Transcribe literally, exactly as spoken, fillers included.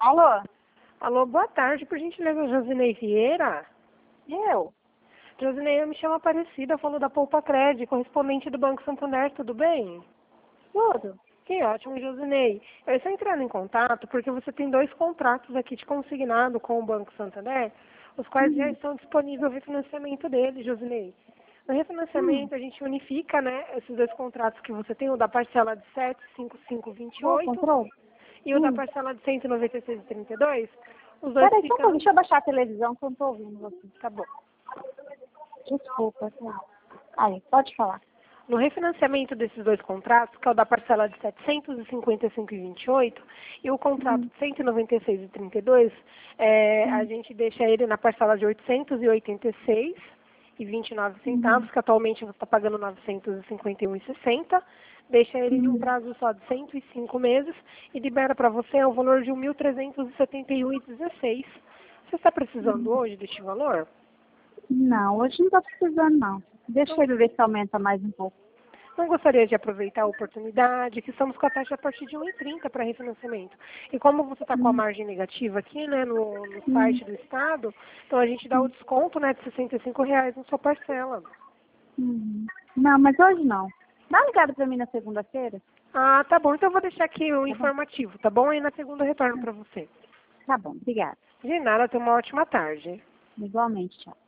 Alô? Alô, boa tarde, por gentileza, Josinei Vieira. Eu? Josinei, eu me chamo Aparecida, falo da Poupa Cred, correspondente do Banco Santander, tudo bem? Tudo? Que ótimo, Josinei. Eu estou entrando em contato porque você tem dois contratos aqui de consignado com o Banco Santander, os quais já Hum. estão disponíveis o refinanciamento deles, Josinei. No Hum. refinanciamento, a gente unifica, né, esses dois contratos que você tem, o da parcela de sete mil quinhentos e vinte e Ô, oito controle? e o da Hum. parcela de cento e noventa e seis vírgula trinta e dois. Os dois Peraí, só um pouquinho, ficam... deixa eu baixar a televisão que eu não tô ouvindo você. Tá bom. Desculpa. Tá. Aí, pode falar. No refinanciamento desses dois contratos, que é o da parcela de setecentos e cinquenta e cinco vírgula vinte e oito e o contrato Hum. de cento e noventa e seis vírgula trinta e dois, é, a Hum. gente deixa ele na parcela de oitocentos e oitenta e seis vírgula vinte e nove centavos, Uhum. que atualmente você está pagando novecentos e cinquenta e um vírgula sessenta. Deixa ele em um Uhum. prazo só de cento e cinco meses e libera para você o valor de mil trezentos e setenta e um vírgula dezesseis. Você está precisando Uhum. hoje deste valor? Não, hoje não tá precisando, não. Deixa ele ver se aumenta mais um pouco. Não gostaria de aproveitar a oportunidade, que estamos com a taxa a partir de um vírgula trinta para refinanciamento. E como você está com a Hum. margem negativa aqui, né, no, no Hum. site do Estado, então a gente dá o Hum. desconto, né, de sessenta e cinco reais na sua parcela. Uhum. Não, mas hoje não. Dá uma ligada pra mim na segunda-feira? Ah, tá bom. Então eu vou deixar aqui o Tá bom? informativo, tá bom? Aí na segunda eu retorno para você. Tá bom, obrigada. De nada, tenha uma ótima tarde. Igualmente, tchau.